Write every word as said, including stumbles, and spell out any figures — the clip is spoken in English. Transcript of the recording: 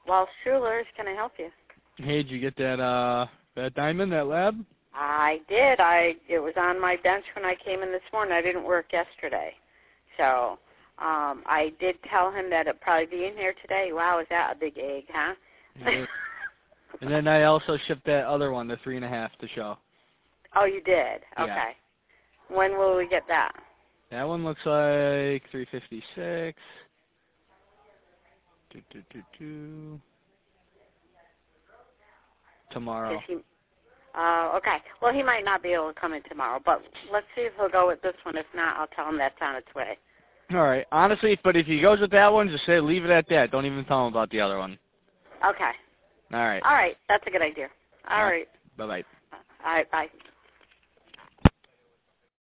Well, Schuler's, can I help you? Hey, did you get that uh that diamond, that lab? I did. I it was on my bench when I came in this morning. I didn't work yesterday, so um, I did tell him that it'd probably be in here today. Wow, is that a big egg, huh? Yeah. And then I also shipped that other one, the three and a half, to show. Oh, you did? Yeah. Okay. When will we get that? That one looks like three fifty six. Do, do, do, do. Tomorrow. He, uh, okay. Well, he might not be able to come in tomorrow, but let's see if he'll go with this one. If not, I'll tell him that's on its way. All right. Honestly, but if he goes with that one, just say leave it at that. Don't even tell him about the other one. Okay. All right. All right. That's a good idea. All, All right. right. Bye-bye. All right. Bye.